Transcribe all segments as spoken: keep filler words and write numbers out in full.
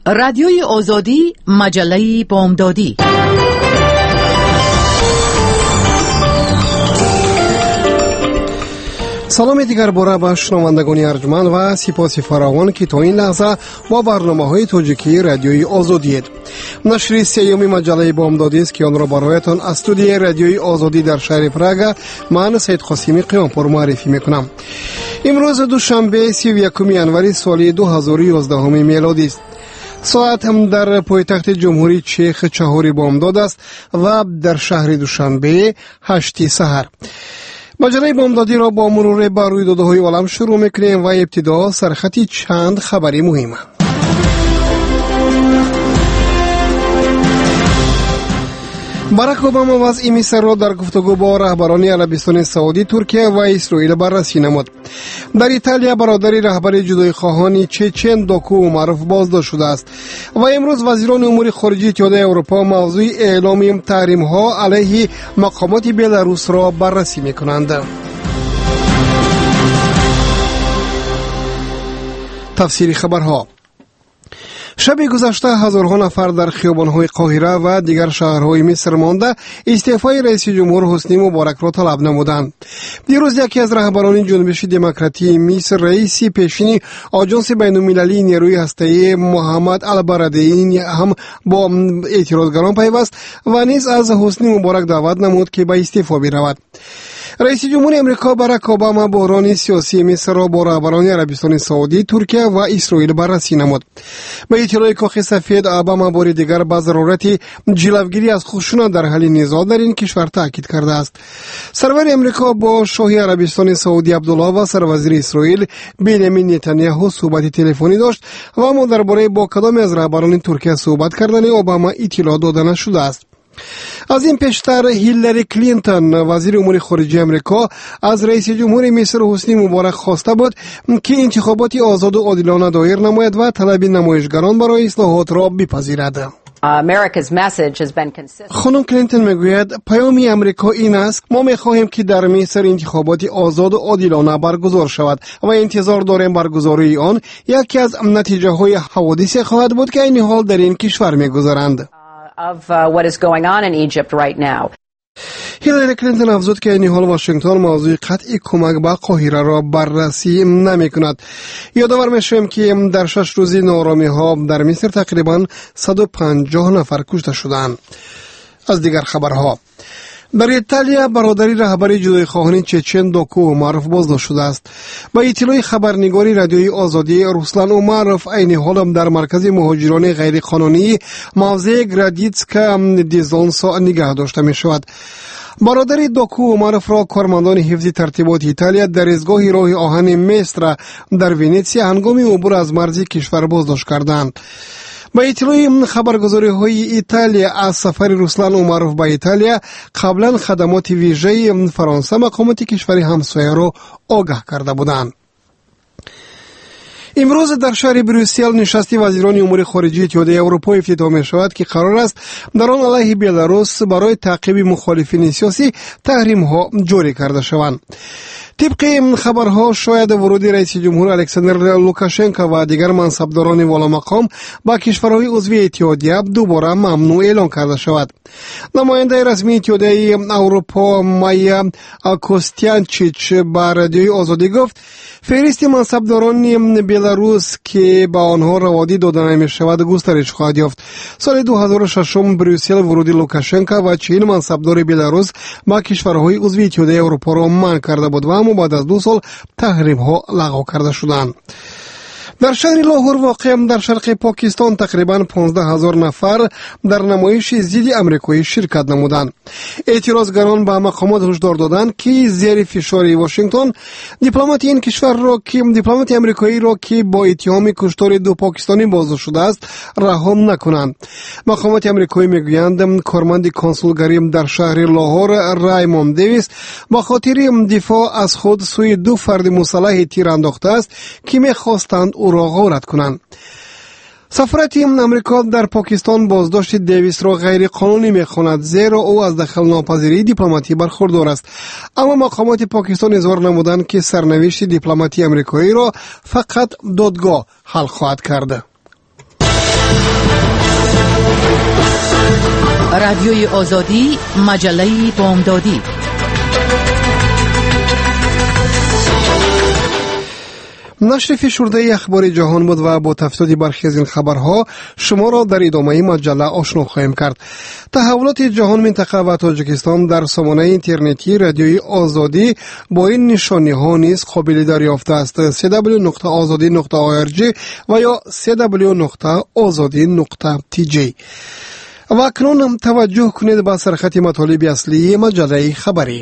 رادیوی آزادی، مجله بامدادی. سلام دیگر باره به شنوندگان ارجمند و سپاس فراوان که تا این لحظه با برنامه‌های توجیکی رادیوی آزادی اید. نشر سیوم مجله بامدادی است که آن را برایتان از استودیوی رادیوی آزادی در شهر پراگ من سید قاسمی قیامپور معرفی میکنم. امروز دوشنبه سی و یکم ژانویه سال دو هزار و یازده میلادی است. ساعت هم در پایتخت جمهوری چک چهار بامداد است و در شهر دوشنبه هشت سحر. مجله بامدادی را با مرور بر رویدادهای عالم شروع میکنیم و ابتدا سرخطی چند خبری مهمه. باراک اوباما وضع مصر را در گفتگو با رهبران عربستان سعودی، ترکیه و اسرائیل بررسی نمود. در ایتالیا برادری رهبر جدایی خواهان چچن دوکو معروف بازداشت شده است و امروز وزیران امور خارجه اتحادیه اروپا موضوع اعلام تحریم ها علیه مقامات بلاروس را بررسی میکنند. تفسیر خبرها. شب گذشته هزارها نفر در خیابان‌های قاهره و دیگر شهرهای مصر مانده استعفای رئیس جمهور حسنی مبارک را طلب نمودند. دیروز یکی از رهبران جنبش دموکراتی مصر، رئیس پیشین آژانس بین‌المللی نیروی هسته‌ای محمد البرادعی هم با اعتراضگران پیوست و نیز از حسنی مبارک دعوت نمود که به استعفا برود. رئیس جمهور امریکا باراک اوباما بحران سیاسی مصر را با رهبران عربستان سعودی، ترکیه و اسرائیل بررسی نمود. به اطلاع کاخ سفید، اوباما بار دیگر به ضرورت جلوگیری از خشونت در حل نزاع در این کشور تاکید کرده است. سرور امریکا با شاه عربستان سعودی عبدالله و سروزیر اسرائیل بنیامین نتانیاهو صحبت تلفنی داشت و اما درباره با کدام از رهبران ترکیه صحبت کردن اوباما اطلاع داده نشده است. از این پیشتر هیلاری کلینتون وزیر امور خارجه امریکا از رئیس جمهور مصر حسنی مبارک خواسته بود که انتخابات آزاد و عادلانه دایر نماید و طلب نمایشگران برای اصلاحات را بپذیرد. خانم کلینتون میگوید پیام امریکا این است: ما میخواهیم که در مصر انتخابات آزاد و عادلانه برگزار شود و انتظار داریم برگزاری آن یکی از نتیجه های حوادثی خواهد بود که این حال در این کشور میگذارند. of uh, what is going on in Egypt right now. هیلاری کلینتون افزود که این حال واشنگتن موضوع قطعی کمک به قاهره را بررسی نمی کند. یادآور میشویم که در شش روزی نارامی ها در مصر تقریبا صد و پنجاه نفر کشته شدند. از دیگر خبرها، در ایتالیا برادری رهبر جدایی خواهان چچن دوکو معروف بازداشت شده است. با اطلاع خبرنگاری رادیوی آزادی، رسلان اومروف عین حال در مرکز مهاجران غیر قانونی موضع گرادیتسکا دیزونسا نگاه داشته می شود. برادری دوکو اومروف را کارمندان حفظ ترتیبات ایتالیا در ایستگاه راه آهن مستر در ونیتسیا هنگام عبور از مرز کشور بازداشت کردند. با اطلاع خبرگزاری های ایتالیا از سفر رسلان اومروف به ایتالیا، قبلا خدمات ویژه فرانسه مقامات کشور همسایه را آگاه کرده بودند. امروز در شهر بروکسل نشست وزیران امور خارجه اتحادیه اروپا افتتاح می شود که قرار است در آن علیه بلاروس برای تعقیب مخالفین سیاسی تحریم ها جاری کرده شوند. طبق خبرها شاید ورود رئیس جمهور الکساندر لوکاشنکو و دیگر منصبداران والا مقام با کشورهای عضو اتحادیه دوباره ممنوع اعلان کرده شود. نماینده رسمی اتحادیه اروپا مایا کوستیانچیچ با رادیوی آزادی گفت فهرست منصبداران بلاروس که با آنها روادی داده نمی شود گسترش خواهد یافت. سال دو هزار و شش بروکسل ورود لوکاشنکو و چهل منصبدار بلاروس با کشورهای عضو اتحادیه اروپا را منع کرده بود و اما بعد از دو سال تحریم ها لغو کرده شدند. در شهر لاهور واقع در شرق پاکستان تقریبا پانزده هزار نفر در نمایش ضد امریکایی شرکت نمودند. اعتراضگران به مقامات هشدار دادند که زیر فشار واشنگتن دیپلمات این کشور را که دیپلمات امریکایی را که با اتهام کشتار دو پاکستانی بازداشت شده است رها نکنند. مقامات امریکایی میگویند کارمند کنسولگری در شهر لاهور رایموند دیویس با خاطر دفاع از خود سوی دو فرد مسلح تیر انداخته است که میخواستند او را غارت کنند. سفارت امریکا در پاکستان بازداشت دیویس را غیر قانونی می‌خواند زیرا او از دخل ناپذیری دیپلماتی برخوردار است. اما مقامات پاکستان اظهار نمودند که سرنوشت دیپلماتی امریکایی را فقط دادگاه حل خواهد کرد. رادیوی آزادی، مجله بامدادی. نشر فشرده اخبار جهان بود و با تفصیل برخی از این خبرها شما را در ادامه مجله آشنا خواهیم کرد. تحولات جهان، منطقه و تاجیکستان در سامانه اینترنتی رادیوی آزادی با این نشانی ها نیز قابل دریافت است: دبلیو دبلیو دبلیو نقطه آزادی نقطه او آر جی و یا دبلیو دبلیو دبلیو نقطه آزادی نقطه تی جی. و اکنون توجه کنید به سرخط مطالب اصلی مجله خبری.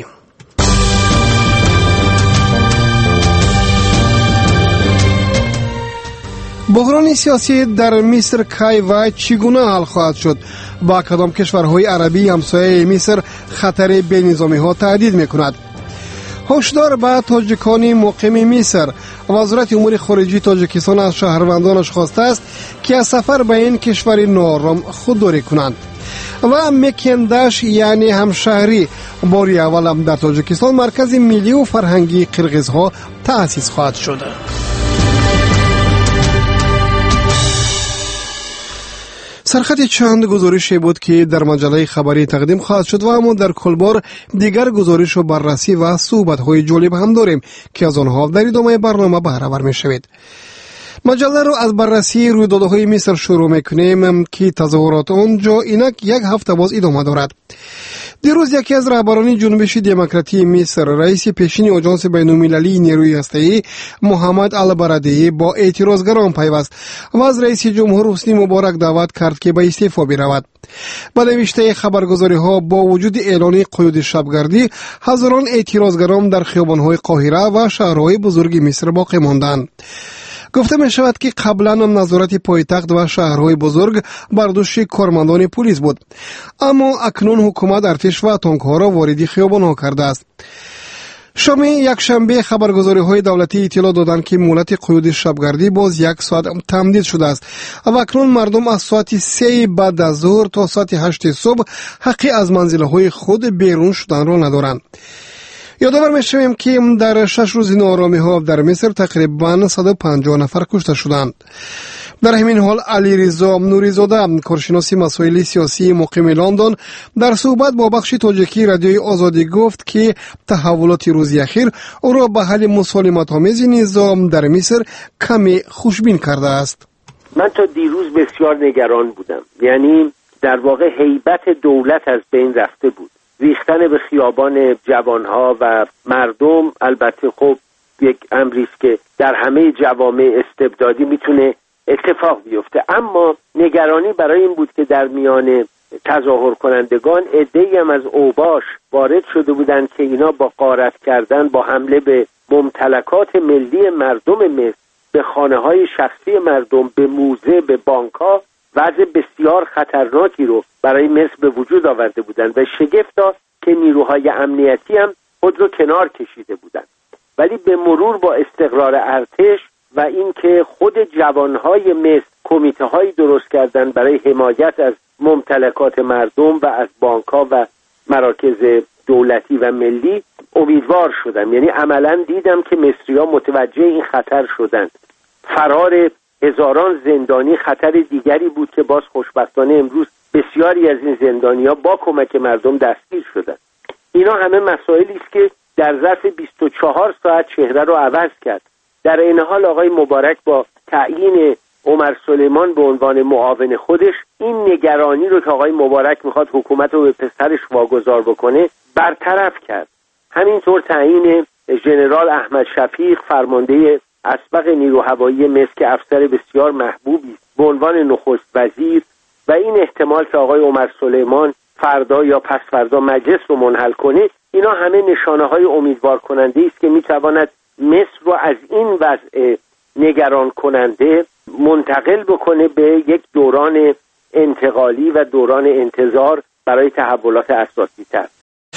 بحران سیاسی در مصر کی و چگونه حل خواهد شد؟ با کدام کشورهای عربی همسایه مصر خطر بینظامی ها تهدید میکند؟ هشدار به تاجیکان مقیم مصر. وزارت امور خارجه تاجیکستان از شهروندانش خواسته است که از سفر به این کشور ناآرام خودداری کنند. و مکندش یعنی همشهری باری اول در تاجیکستان مرکز ملی و فرهنگی قرقیزها تأسیس خواهد شد. سرخط چند گزارشی بود که در مجله خبری تقدیم خواهد شد و اما در کل بار دیگر گزارش و بررسی و صحبت‌های جالب هم داریم که از آنها در ادامه برنامه بهره ور می‌شوید. مجله رو از بررسی رویدادهای مصر شروع میکنیم که تظاهرات آنجا اینک یک هفته باز ادامه دارد. دیروز یکی از رهبران جنبش دموکراتی مصر، رئیس پیشین آژانس بین‌المللی نیروی هسته‌ای محمد البرادعی با اعتراضگران پیوست و از رئیس جمهور حسنی مبارک دعوت کرد که به استعفا برود. با نوشته خبرگزاری‌ها با وجود اعلان قیود شبگردی، هزاران اعتراضگران در خیابان‌های قاهره و شهرهای بزرگ مصر باقی ماندند. گفته می شود که قبلا هم نظارت پایتخت و شهرهای بزرگ بر دوش کارمندان پلیس بود، اما اکنون حکومت ارتش و تانک‌ها را وارد خیابان‌ها کرده است. شام یک شنبه خبرگزاری های دولتی اطلاع دادند که مهلت قیود شبگردی باز یک ساعت تمدید شده است و اکنون مردم از ساعت سه بعد از ظهر تا ساعت هشت صبح حقی از منزل‌های خود بیرون شدن را ندارند. یادآور می‌شویم که در شش روز ناآرامی ها در مصر تقریباً صد و پنجاه نفر کشته شدند. در همین حال علیرضا نوری‌زاده، کارشناس مسائل سیاسی مقیم لندن، در صحبت با بخش تاجیکی رادیوی آزادی گفت که تحولات روز اخیر او را به حل مسالمت‌آمیز نظام در مصر کمی خوشبین کرده است. من تا دیروز بسیار نگران بودم، یعنی در واقع هیبت دولت از بین رفته بود. ریختن به خیابان جوانها و مردم البته خب یک امری است که در همه جوامع استبدادی میتونه اتفاق بیفته، اما نگرانی برای این بود که در میان تظاهر کنندگان عده‌ای هم از اوباش وارد شده بودند که اینا با غارت کردن، با حمله به ممتلکات ملی مردم مصر، به خانه‌های شخصی مردم، به موزه، به بانک‌ها وضع بسیار خطرناکی رو برای مصر به وجود آورده بودند و شگفتا که نیروهای امنیتی هم خود رو کنار کشیده بودند. ولی به مرور با استقرار ارتش و اینکه خود جوانهای مصر کمیته‌هایی درست کردن برای حمایت از ممتلکات مردم و از بانک‌ها و مراکز دولتی و ملی، امیدوار شدم. یعنی عملاً دیدم که مصری‌ها متوجه این خطر شدند. فرار هزاران زندانی خطر دیگری بود که باز خوشبختانه امروز بسیاری از این زندانی‌ها با کمک مردم دستگیر شدند. اینا همه مسائلی است که در ظرف بیست و چهار ساعت چهره رو عوض کرد. در این حال آقای مبارک با تعیین عمر سلیمان به عنوان معاون خودش این نگرانی رو که آقای مبارک میخواد حکومت رو به پسرش واگذار بکنه برطرف کرد. همینطور تعیین ژنرال احمد شفیق فرمانده اسبق نیرو هوایی مصر که افسر بسیار محبوبی به عنوان نخست وزیر و این احتمال که آقای عمر سلیمان فردا یا پس فردا مجلس رو منحل کنه، اینا همه نشانه های امیدوار کننده است که میتواند مصر رو از این وضع نگران کننده منتقل بکنه به یک دوران انتقالی و دوران انتظار برای تحولات اساسی تر.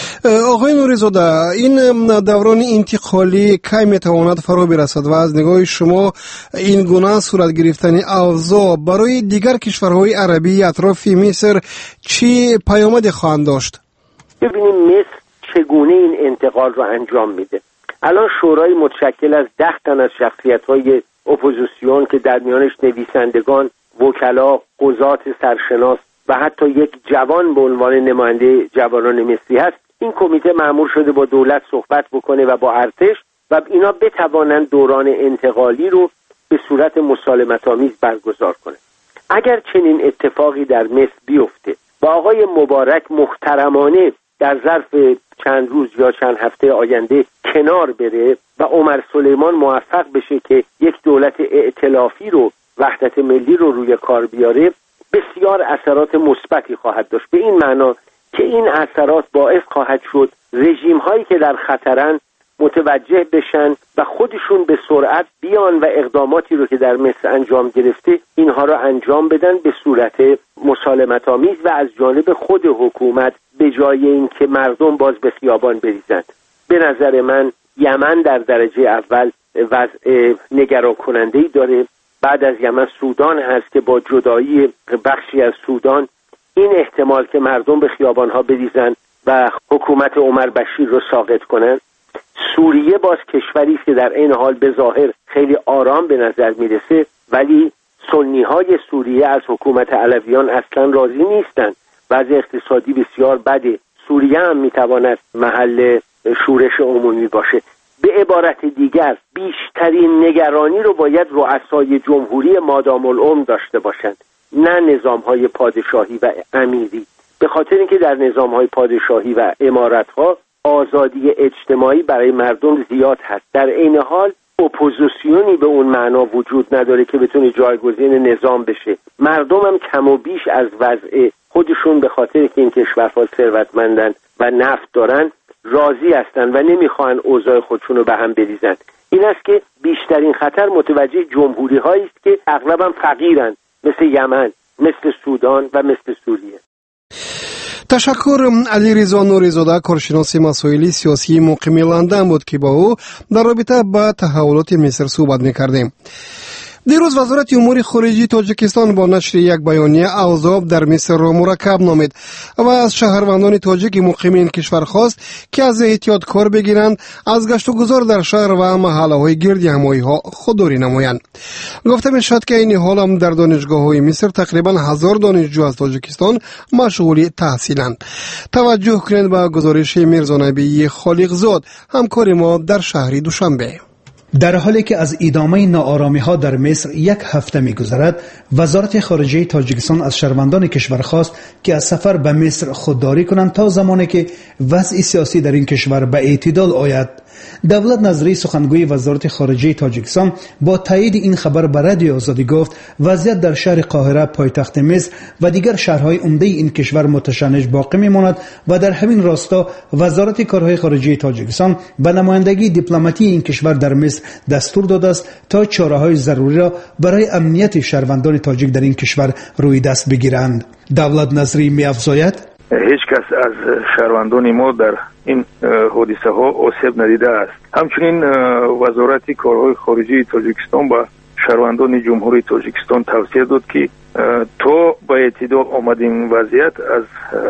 آقای نوری‌زاده، این دوران انتقالی کی میتواند فرا برسد و از نگاه شما این گونه صورت گرفتن اوضاع برای دیگر کشورهای عربی اطراف مصر چی پیامدی خواهند داشت؟ ببینیم مصر چگونه این انتقال رو انجام میده. الان شورای متشکل از ده تن از شخصیت‌های اپوزیسیون که در میانش نویسندگان، وکلا، قضات سرشناس و حتی یک جوان به عنوان نماینده جوانان مصری هست، این کمیته مأمور شده با دولت صحبت بکنه و با ارتش و اینا بتوانند دوران انتقالی رو به صورت مسالمت‌آمیز برگزار کنه. اگر چنین اتفاقی در مصر بیفته و آقای مبارک محترمانه در ظرف چند روز یا چند هفته آینده کنار بره و عمر سلیمان موفق بشه که یک دولت ائتلافی رو، وحدت ملی رو روی کار بیاره، بسیار اثرات مثبتی خواهد داشت، به این معنا که این اثرات باعث خواهد شد رژیم هایی که در خطرن متوجه بشن و خودشون به سرعت بیان و اقداماتی رو که در مصر انجام گرفته اینها رو انجام بدن به صورت مسالمت آمیز و از جانب خود حکومت، به جای اینکه مردم باز به خیابان بریزند. به نظر من یمن در درجه اول وضع نگران کننده‌ای داره. بعد از یمن سودان هست که با جدایی بخشی از سودان این احتمال که مردم به خیابان‌ها بریزن و حکومت عمر بشیر رو ساقط کنن. سوریه باز کشوری است که در این حال به ظاهر خیلی آرام به نظر میرسه، ولی سنی‌های سوریه از حکومت علویان اصلا راضی نیستند. وضع اقتصادی بسیار بده. سوریه هم میتواند محل شورش عمومی باشه. به عبارت دیگر بیشترین نگرانی رو باید رؤسای جمهوری مادام العمر داشته باشند، نه نظام‌های پادشاهی و امیری، به خاطر اینکه در نظام‌های پادشاهی و امارت‌ها آزادی اجتماعی برای مردم زیاد هست. در این حال اپوزیسیونی به اون معنا وجود نداره که بتونه جایگزین نظام بشه. مردم هم کم و بیش از وضع خودشون به خاطر که این کشورها ثروتمندن و نفت دارن راضی هستن و نمیخوان اوضاع خودشون رو به هم بریزن. این است که بیشترین خطر متوجه جمهوری هایی است که اغلبا فقیرن، مثل یمن، مثل سودان و مثل سوریه. تشکر. علیرضا نوری‌زاده، کارشناس مسائل سیاسی مقیم لندن بود که با او در رابطه با تحولات مصر صحبت می‌کردیم. دیروز وزارت امور خارجه تاجیکستان با نشر یک بیانیه اوضاع در مصر را مرکب نامید و از شهروندان تاجیک مقیم این کشور خواست که از احتیاط کار بگیرند، از گشت و گذار در شهر و محله‌های گرد همایی ها خودداری نمایند. گفته می‌شد که این حال هم در دانشگاه‌های مصر تقریباً هزار دانشجو از تاجیکستان مشغول تحصیلند. توجه کنید به گزارش میرزا نبی خالقزاد، همکار ما در شهر دوشنبه. در حالی که از ادامه ناآرامی ها در مصر یک هفته می گذرد، وزارت خارجه تاجیکستان از شهروندان کشور خواست که از سفر به مصر خودداری کنند تا زمانی که وضع سیاسی در این کشور به اعتدال آید. دولت نظری سخنگوی وزارت خارجه تاجیکستان با تایید این خبر به رادیو آزادی گفت وضعیت در شهر قاهره پایتخت مصر و دیگر شهرهای عمده این کشور متشنج باقی میماند و در همین راستا وزارت کارهای خارجه تاجیکستان به نمایندگی دیپلماتی این کشور در مصر دستور داده است تا چاره‌های ضروری را برای امنیت شهروندان تاجیک در این کشور روی دست بگیرند. دولت نظری می‌افزاید هیچ کس از شهروندان ما در این حادثه ها آسیب ندیده است. همچنین وزارت کارهای خارجه تاجیکستان با شهروندان جمهوری تاجیکستان توصیه داد که تا به اعتدال آمدن وضعیت از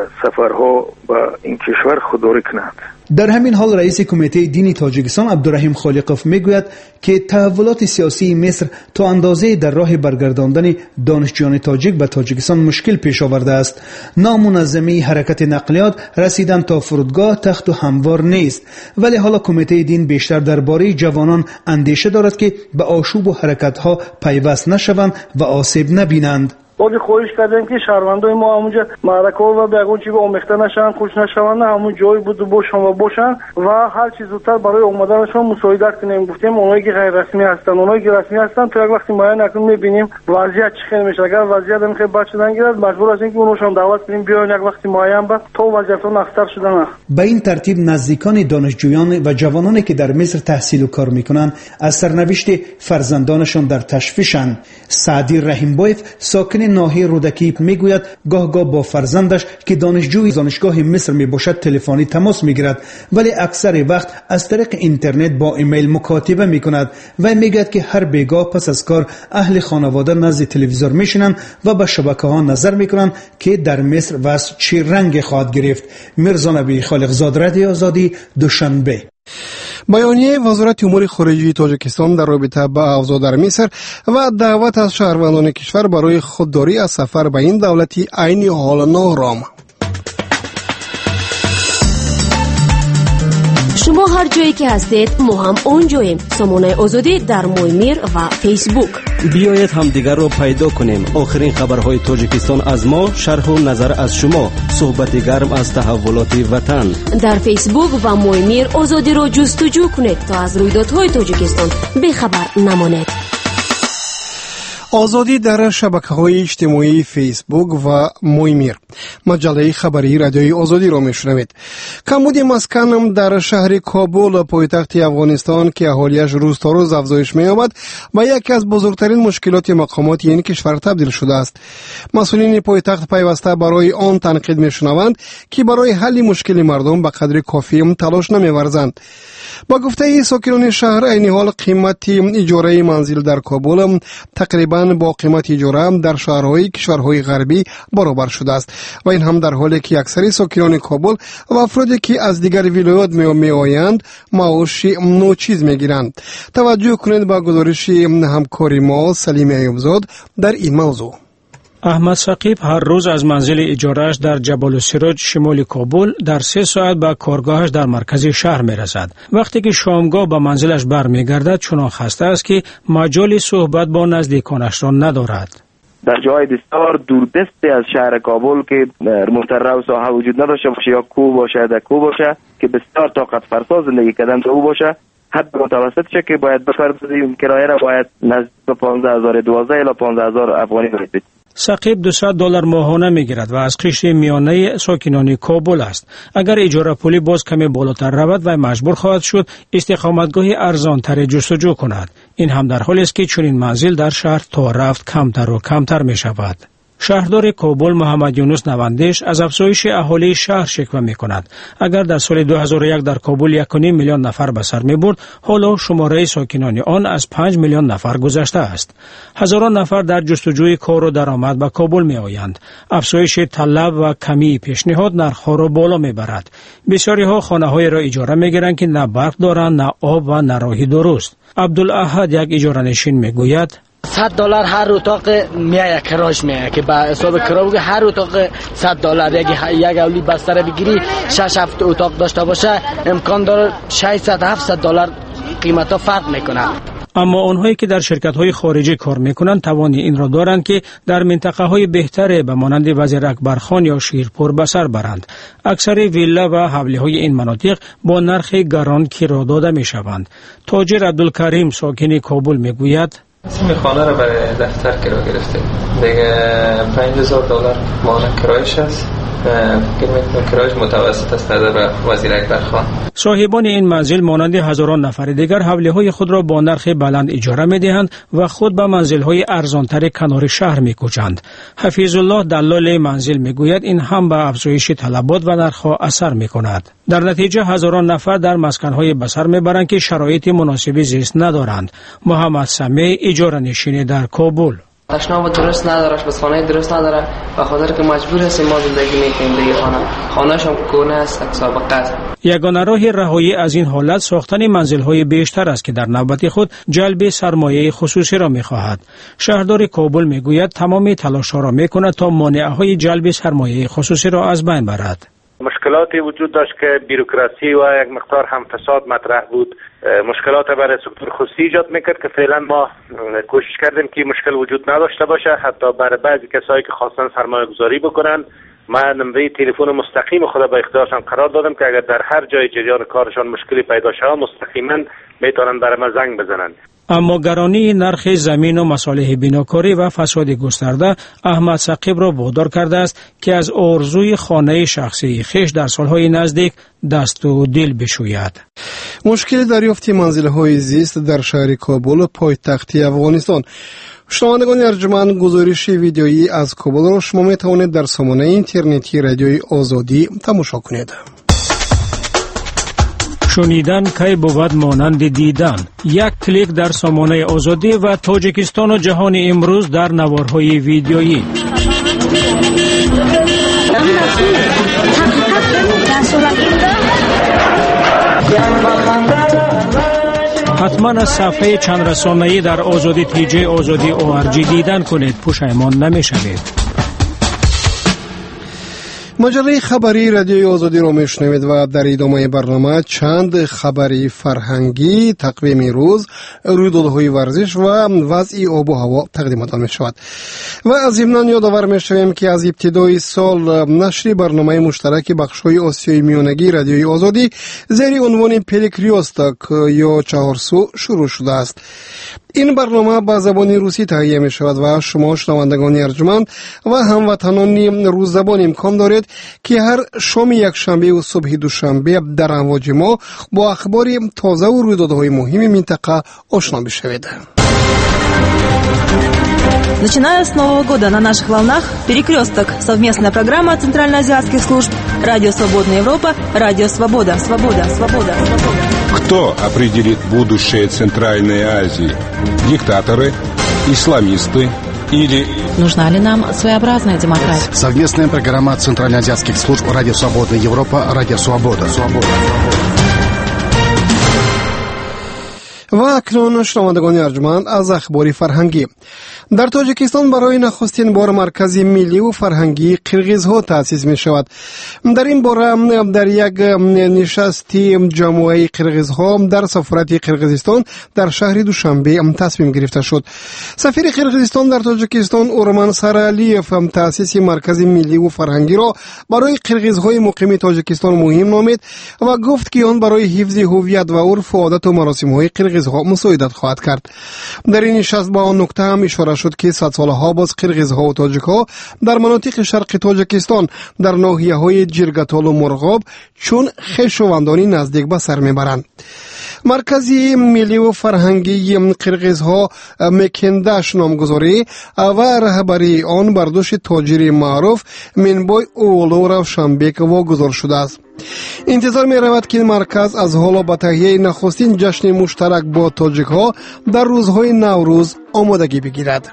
سفرها به این کشور خودداری کنند. در همین حال رئیس کمیته دینی تاجیکستان عبدالرحیم خالقوف میگوید که تحولات سیاسی مصر تا اندازه در راه برگرداندن دانشجویان تاجیک به تاجیکستان مشکل پیش آورده است. نامنظمی حرکت نقلیات رسیدن تا فرودگاه تخت و هموار نیست، ولی حالا کمیته دین بیشتر درباره جوانان اندیشه دارد که به آشوب و حرکت‌ها پیوست نشوند و آسیب نبینند. ولی خواهش کردیم که شهروندان ما همونجا معرکه و به اون چیز آمیخته نشن، خوش نشوند، همون جای بود و باشن و باشن و هر چیز زودتر برای اومدنشون مساعدت کنیم. گفتیم اونایی که غیر رسمی هستن، اونایی که رسمی هستن تا یک وقتی معاین نکنیم میبینیم وضعیت چه خیلی میشه. اگر وضعیت هم خیلی بد شدن گیرد مجبور هستیم که اوناشون دعوت کنیم بیاین یک وقتی معاین بعد تا وضعیتون اختر شدن. به این ترتیب نزدیکان دانشجویان و جوانانی که در مصر تحصیل و کار میکنن از سرنوشت فرزندانشان در تشویشند. سعدی رحیمبایف ساکن ناحیه رودکی میگوید گاه گاه با فرزندش که دانشجوی دانشگاه مصر می باشد تلفنی تماس میگیرد، ولی اکثر وقت از طریق اینترنت با ایمیل مکاتبه میکند و میگوید که هر بیگاه پس از کار اهل خانواده نزد تلویزیون میشینند و به شبکه ها نظر میکنند که در مصر وضع چه رنگ خواهد گرفت. میرزا نبی خالقزاد، رادیو آزادی، دوشنبه. بیانیه وزارت امور خارجه تاجیکستان در رابطه با اوضاع در مصر و دعوت از شهروندان کشور برای خودداری از سفر به این دولتی عین حال نارام. شما هر جایی که هستید ما هم اونجاییم. سامانه آزادی در مویمیر و فیسبوک. بیایید هم دیگر رو پیدا کنیم. آخرین خبرهای تاجیکستان از ما، شرح و نظر از شما، صحبت گرم از تحولات وطن. در فیسبوک و مویمیر آزادی رو جستجو کنید تا از رویدادهای تاجیکستان بخبر نمانید. آزادی در شبکه‌های اجتماعی فیسبوک و مویمیر. مجله خبری رادیوی آزادی را میشنوید. کمبود مسکن در شهر کابل پایتخت افغانستان که اهالیش روز تا روز افزایش می‌یابد و یکی از بزرگترین مشکلات مقامات این کشور تبدیل شده است. مسئولین پایتخت پیوسته برای آن تنقید می‌شنوند که برای حل مشکل مردم به قدر کافی تلاش نمی‌ورزند. با گفته ساکنان شهر، این حال قیمت اجاره منزل در کابل تقریباً با قیمت اجاره در شهرهای کشورهای غربی برابر شده است و این هم در حالی که اکثر ساکنان کابل و افرادی که از دیگر ولایات می آیند معاش ناچیز میگیرند. توجه کنید با گزارش همکاری ما سلیم ایوبزاد در این موضوع. احمد ثقیب هر روز از منزل اجارهش در جبل السراج شمال کابل در سه ساعت به کارگاهش در مرکز شهر می رسد. وقتی که شامگاه به منزلش برمیگردد چنان خسته است که مجال صحبت با نزدیکانش را ندارد. در جای بسیار دوردستی از شهر کابل که مستر و ساحه وجود نداشته باشه یا کو باشه در کو باشه که بسیار طاقت فرسا زندگی کردن تو باشه، حد متوسط شه که باید بپردازیم کرایه را باید نزدیک به پانزده هزار دوازده الی پانزده هزار افغانی برسید. ثقیب دویست دلار ماهانه میگیرد و از قشر میانه ساکنان کابل است. اگر اجاره پولی باز کمی بالاتر رود و مجبور خواهد شد استقامتگاهی ارزانتر جستجو کند. این هم در حالی است که چنین منزل در شهر تا رفت کمتر و کمتر می شود. شهردار کابل محمد یونس نواندش از افزایش اهالی شهر شکوه می کند. اگر در سال دو هزار و یک در کابل یک و نیم میلیون نفر به سر می برد، حالا شماره ساکنان آن از پنج میلیون نفر گذشته است. هزاران نفر در جستجوی کار و درآمد به کابل می آیند. افزایش طلب و کمی پیشنهاد نرخ‌ها را بالا می برد. بسیاری ها خانه های را اجاره می گیرند که نه برق دارند، نه آب و نه راهی درست. عبدالاحد یک اجاره نشین می گوید صد دلار هر اتاق میایه کراش میایه که به حساب کرا بگه هر اتاق صد دلار یک یک اولی بستر بگیری شش هفت اتاق داشته باشه امکان داره ششصد هفتصد دلار قیمتا فرق میکنه. اما آنهایی که در شرکت‌های خارجی کار می‌کنند توان این را دارند که در منطقه‌های بهتر به مانند وزیر اکبرخان یا شیرپور به سر برند. اکثر ویلا و حولی‌های این مناطق با نرخ گران کرا داده می‌شوند. تاجر عبدالکریم ساکن کابل می‌گوید این خانه را برای دفتر کرا گرفته دیگه پنج هزار دلار ماهانه کرایش است. کرایش متوسط است نظر وزیر اکبرخان. صاحبان این منزل مانند هزاران نفر دیگر حوله های خود را با نرخ بلند اجاره می دهند و خود به منزل های ارزانتر کنار شهر می کوچند. حفیظ الله دلال منزل می گوید این هم به افزایش طلبات و نرخ ها اثر می کند. در نتیجه هزاران نفر در مسکن های بسر می برند که شرایط مناسب زیست ندارند. محمد سمیع اجاره نشین در کابل. تشناب درست نداره، بسخانه درست نداره، به خاطر که مجبور هستیم ما زندگی میکنیم دیگه. خانه خانه‌ش هم کونه است، سابقه است. یگانه راه رهایی از این حالت ساختن منزل‌های بیشتر است که در نوبت خود جلب سرمایه خصوصی را می‌خواهد. شهردار کابل می‌گوید تمام تلاش‌ها را می‌کند تا مانع‌های جلب سرمایه خصوصی را از بین برد. مشکلاتی وجود داشت که بیروکراسی و یک مقدار هم فساد مطرح بود. مشکلات برای سکتور خصوصی ایجاد میکرد که فعلا ما کوشش کردیم که مشکل وجود نداشته باشه. حتی برای بعضی کسایی که خواستن سرمایه گذاری بکنن من نمره تلفن مستقیم خود به اختیارشان قرار دادم که اگر در هر جای جریان کارشان مشکلی پیدا شود مستقیما میتونن برای ما زنگ بزنن. اما گرانی نرخ زمین و مصالح بناکاری و فساد گسترده احمد ثقیب را وادار کرده است که از آرزوی خانه شخصی خیش در سالهای نزدیک دست و دل بشوید. مشکل دریافت منزل‌های زیست در شهر کابل پایتخت افغانستان. شنوندگان ارجمند، گزارش ویدیویی از کابل را شما می توانید در سامانه اینترنتی رادیوی آزادی تماشا کنید. شنیدن کی بود مانند دیدن. یک کلیک در سامانه آزادی و تاجیکستان و جهان امروز در نوارهای ویدیویی. حتما از صفحه چند رسانه‌ای در آزادی تی جی آزادی او آر جی دیدن کنید، پشیمان نمی‌شوید. مجله خبری رادیوی آزادی را میشنوید و در ادامه برنامه چند خبری فرهنگی، تقویم روز، رویدادهای ورزش و وضع آب و هوا تقدیمتان می شود. و از ضمن یادآور می شویم که از ابتدای سال نشر برنامه مشترک بخش‌های آسیای میانگی رادیوی آزادی زیر عنوان پلیکریوستاک یا چهارسو شروع شده است. این برنامه با زبان روسی تهیه می شود و شما شنوندگان ارجمند و هموطنان روز زبان امکان دارید که هر شام یک شنبه و صبح دوشنبه در امواج ما با اخبار تازه و رویدادهای مهم منطقه آشنا بشوید. Начиная с Нового года на наших волнах «Перекресток» – совместная программа центральноазиатских служб «Радио Свободная Европа», «Радио Свобода», «Свобода», «Свобода», «Свобода». Кто определит будущее Центральной Азии? Диктаторы, исламисты или... Нужна ли нам своеобразная демократия? Совместная программа центральноазиатских служб «Радио Свободная Европа», «Радио Свобода», «Свобода». و اکنون شنوندگان ارجمند از اخبار فرهنگی. در تاجیکستان برای نخستین بار مرکز ملی و فرهنگی قرغیزها تأسیس می شود. در این باره در یک نشستی جمعی قرغیزها در سفارت قرغیزستان در شهر دوشنبه تصمیم گرفته شد. سفیر قرغیزستان در تاجیکستان اورمان سرالیف تأسیس مرکز ملی و فرهنگی را برای قرغیزهای مقیم تاجیکستان مهم نامید و گفت که آن برای حفظ هویت و عرف و عادت و مراسم‌های قرغیزها مساعدت خواهد کرد. در این نشست با آن نکته هم اشاره شد که صد سالها باز قرغیزها و تاجیکها در مناطق شرق تاجیکستان در ناحیه‌های جرگتال و مرغاب چون خویشاوندانی نزدیک به سر میبرند. مرکزی ملی و فرهنگی قرغیزها مکندش نامگذاری و رهبری آن برداشت تاجر معروف منبای اولو روشنبک واگذار شده است. انتظار می رود که این مرکز از حالا به تهیه نخستین جشن مشترک با تاجیکها در روزهای نوروز آمادگی بگیرد.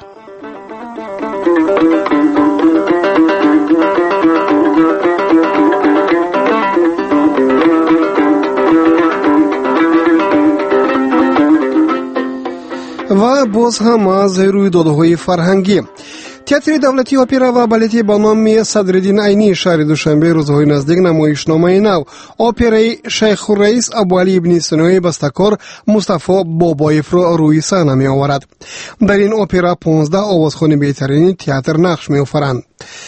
و باز هم از رویدادهای فرهنگی. تئاتر دولتی اپرا و بالتی با نام صدرالدین عینی شهر دوشنبه روزهای نزدیک نمایشنامه نو اپرای شیخ الرئیس ابوعلی ابن سینای بسته‌کار مصطفی بابایف را روی صحنه می آورد. در این اپرا پانزده آوازخوان بهترین تئاتر نقش می آفرند.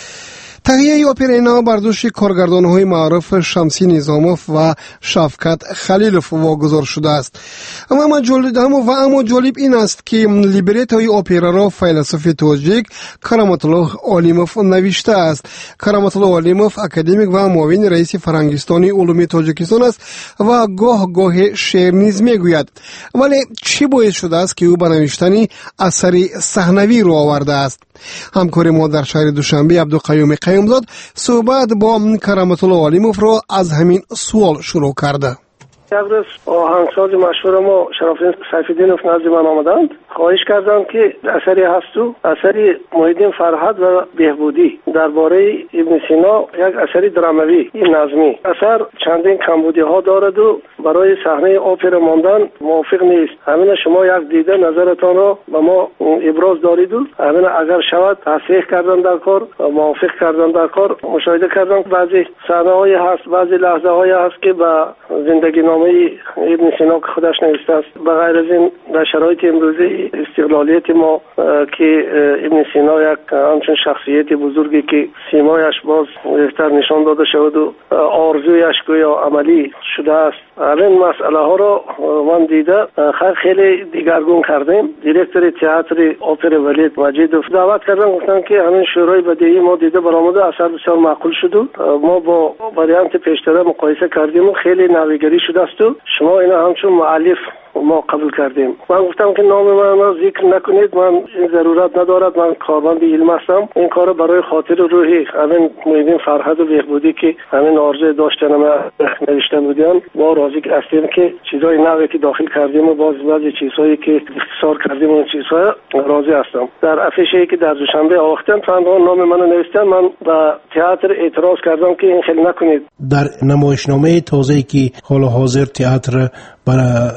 تهیه اپرای نو برداشت کارگردان‌های معروف شمسی نظاموف و شفقت خلیلوف واگذار شده است. اما جالب و اما جالب این است که لیبرتوی اپرا را فیلسوف تاجیک کرامت الله علیموف نوشته است. کرامت الله علیموف اکادمیک و معاون رئیس فرهنگستان علوم تاجیکستان است و گاه گاه شعر نیز میگوید. ولی چی باعث شده است که او به نوشتن اثری صحنوی رو آورده است؟ همکار ما در شهر دوشنبه عبدالقیوم قیومزاد صحبت با کرامت الله علیموف را از همین سوال شروع کرده. یک روز آهنگساز مشهور ما شرافالدین سیف‌الدینوف نزد من آمدند، خواهش کردند که اثری هست و اثری محیدین فرهاد و بهبودی درباره ابن سینا، یک اثری دراموی نظمی اثر چندین کمبودی ها دارد و برای صحنه اپرا ماندن موافق نیست. همین شما یک دیده نظرتان را به ما ابراز دارید و همین اگر شود تصحیح کردن در کار، موافق کردن در کار. مشاهده کردم بعضی صحنه های هست، بعضی لحظه های هست که به زندگی نامه ابن سینا که خودش نوشته است. به غیر از این در شرایط امروزی استقلالیت ما که ابن سینا یک همچون شخصیت بزرگی که سیمایش باز بهتر نشان داده شود و آرزویش گویا عملی شده است، این مسئله ها را من دیده خیلی دیگرگون کردیم. دیرکتور تئاتر اپرا ولید مجیدوف دعوت کردن، گفتن که همین شورای بدیهی ما دیده برآمده، اثر بسیار معقول شد و ما با واریانت پیشتر مقایسه کردیم و خیلی نویگری شده است و شما اینا همچون مؤلف ما قبول کردیم. من گفتم که نام من را ذکر نکنید، من این ضرورت ندارد، من کارمند علم هستم. این کار برای خاطر روحی همین محیدین فرهاد و بهبودی که همین آرزو داشتن ما نوشته بودن ما راضی هستیم که چیزای نوی که داخل کردیم و باز بعضی چیزهایی که اختصار کردیم اون چیزها راضی هستم. در افیشی که در دوشنبه آوختن چندان نام منو نوشتن، من با تئاتر اعتراض کردم که این خیلی نکنید. در نمایشنامه تازه‌ای که حال حاضر تئاتر برای صحنه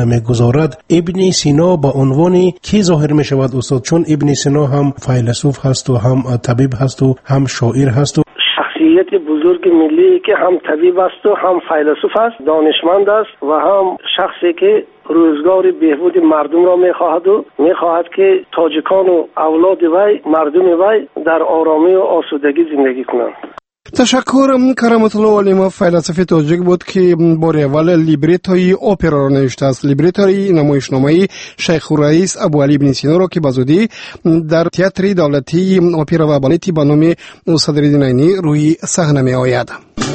نمیگذارد. ابن سینا با عنوان کی ظاهر می شود استاد؟ چون ابن سینا هم فیلسوف هست و هم طبیب هست و هم شاعر هست و شخصیت بزرگ ملی که هم طبیب است و هم فیلسوف است، دانشمند است و هم شخصی که روزگار بهبود مردم را میخواهد و میخواهد که تاجیکان و اولاد وی، مردم وی در آرامی و آسودگی زندگی کنند. تشکر. کرامت الله علیما فیلسوف تاجیک بود که بار اول لیبرتوی اپرا را نوشته است. لیبرتوی نمایشنامه شیخ الرئیس ابوعلی ابن سینا را که بزودی در تئاتر دولتی اپرا و بالتی به نام صدرالدین عینی روی صحنه می آید.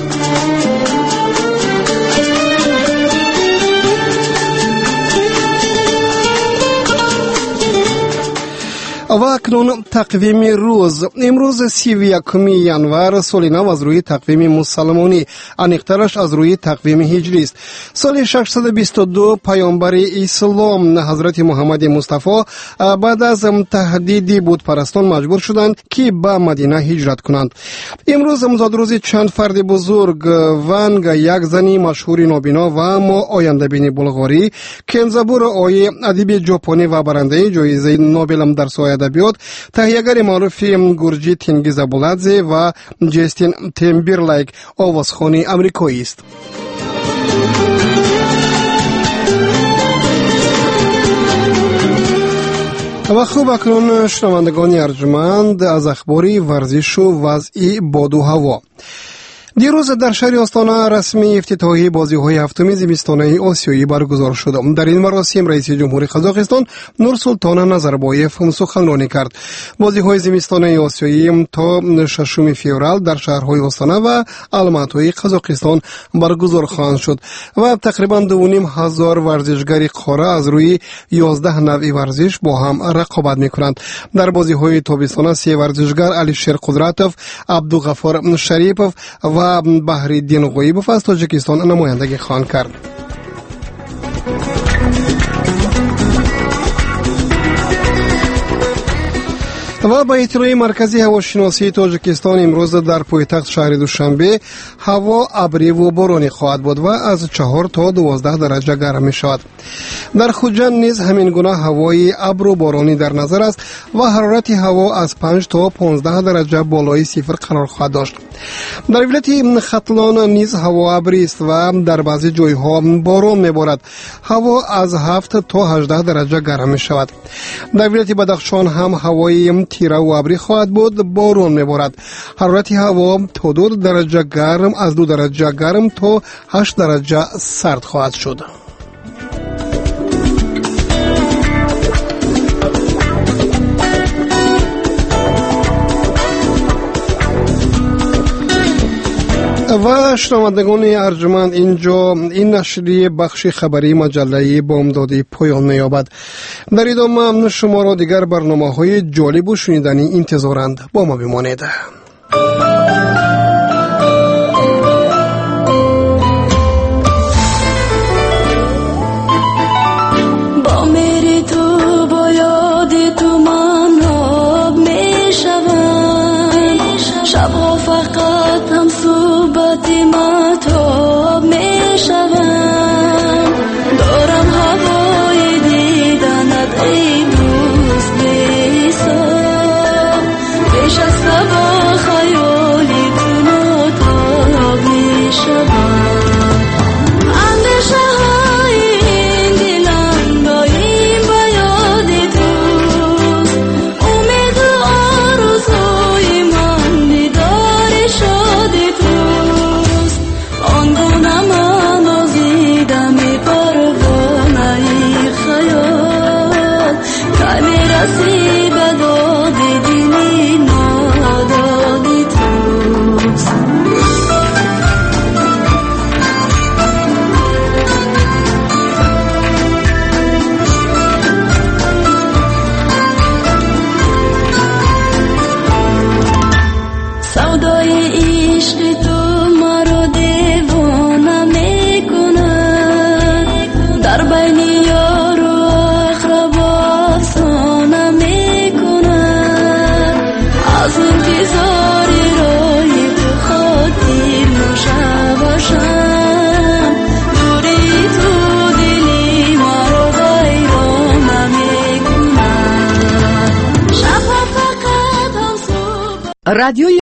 و اکنون تقویم روز. امروز سی و یکم ینور سال نو از روی تقویم مسلمانی، انیقترش از روی تقویم هجری است. سال ششصد و بیست و دو پیامبر اسلام حضرت محمد مصطفی بعد از تهدید بت پرستان مجبور شدند که به مدینه هجرت کنند. امروز زاد روز چند فرد بزرگ ونگ یک زنی مشهور نابینا و اما آینده بین بلغاری، کنزابور آی ادیب ژاپنی و برنده جایزه نوبل در سوی ادبیات، تهیه‌گر معروف گورجی تنگیز ابولادزه و جستین تیمبرلیک آوازخوان آمریکایی است. و خوب اکنون شنوندگان ارجمند از اخباری ورزش و وضعی باد و هوا. دیروز در شهر آستانه رسمی افتتاحی بازی‌های هفتم زمستانه آسیایی برگزار شد. در این مراسم رئیس جمهوری قزاقستان نورسلطان نظربایف سخنرانی کرد. بازی‌های زمستانه آسیایی تا ششم فوریه در شهرهای آستانه و الماتای قزاقستان برگزار خواهند شد و تقریباً دو و نیم هزار ورزشگر قاره از روی یازده نوع ورزش با هم رقابت می‌کنند. در بازی‌های تابستانه سه ورزشگر علیشیر قدرتوف، عبدالغفار شریپوف و بهرالدین غویبوف از تاجیکستان نمایندگی خواهند کرد. و با اطلاع مرکزی هواشناسی تاجیکستان امروز در پایتخت شهر دوشنبه هوا ابری و بارانی خواهد بود و از چهار تا دوازده درجه گرم می شود. در خوجند نیز همین گونه هوای ابر و بارانی در نظر است و حرارت هوا از پنج تا پانزده درجه بالای صفر قرار خواهد داشت. در ولایت ختلان نیز هوا ابری است و در بعضی جایها باران می بارد. هوا از هفت تا هجده درجه گرم می شود. در ولایت بدخشان هم هوای تیره و ابری خواهد بود، باران می بارد. حرارت هوا تا دو درجه گرم از دو درجه گرم تا هشت درجه سرد خواهد شد. و شنوندگان ارجمند، اینجا این نشریه بخش خبری مجله بامدادی پایان می‌یابد. در ادامه شما را دیگر برنامه‌های جالب و شنیدنی انتظارند. با ما بمانید. با میری تو با یاد تو من آب میشوم، شبها فقط هم صحبت مطاب میشوم. دارم هوای دیدنت ای دوست بی‌حساب، پیش از صبح خیالی تو مطاب میشوم. اندیشه های این دلم دایم با یاد توست، امید و آرزوی من دیدار شاد توست. رادیوی